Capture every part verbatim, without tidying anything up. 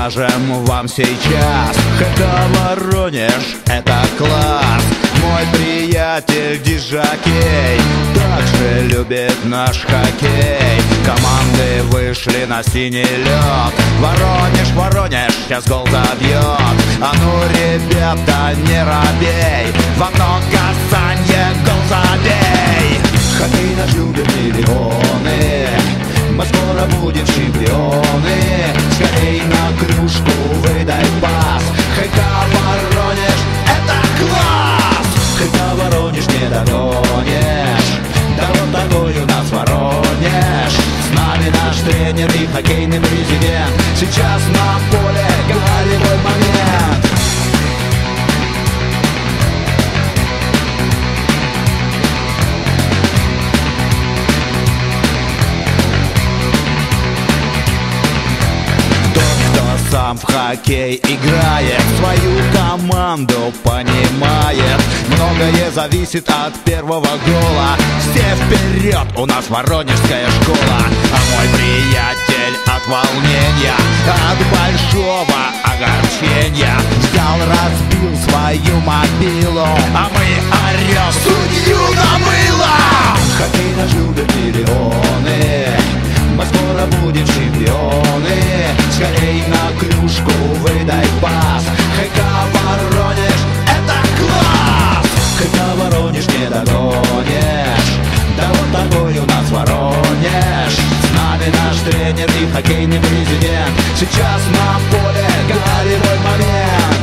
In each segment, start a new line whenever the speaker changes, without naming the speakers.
покажем вам сейчас. Это Воронеж, это класс. Мой приятель Диджакей также любит наш хоккей. Команды вышли на синий лед. Воронеж, Воронеж, сейчас гол забьет. А ну, ребята, не робей, во много касанье гол забей. Хоккей наш любят миллионы, мы скоро будем чемпионы. Скорей на кружку выдай пас. ХК Воронеж, это класс. ХК Воронеж не догонишь, да вот такой у нас Воронеж. С нами наш тренер и хоккейный президент. Сейчас на поле голевой момент. Сам в хоккей играет, свою команду понимает. Многое зависит от первого гола. Все вперед, у нас воронежская школа. А мой приятель от волнения, от большого огорчения взял, разбил свою мобилу, а мы орем: судью намыло! Хоккей наш любят миллионы, мы скоро будем чемпионы. Скорей на кружку выдай пас. ХК Воронеж, это класс. ХК Воронеж не догонишь, да вот такой у нас Воронеж. С нами наш тренер и хоккейный президент. Сейчас на поле голевой момент.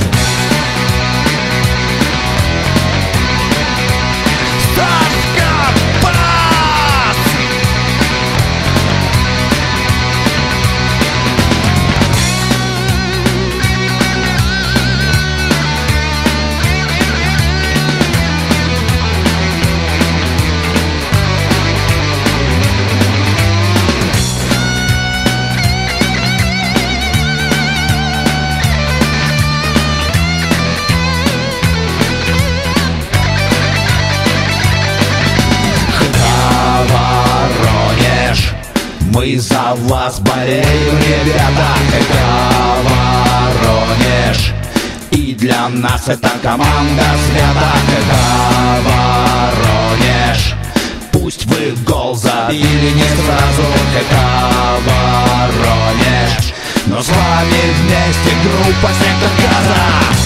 Мы за вас болеем, ребята. ХК Воронеж, и для нас это команда свята. ХК Воронеж, пусть вы гол забили не сразу. ХК Воронеж, но с вами вместе группа «Сектор газа».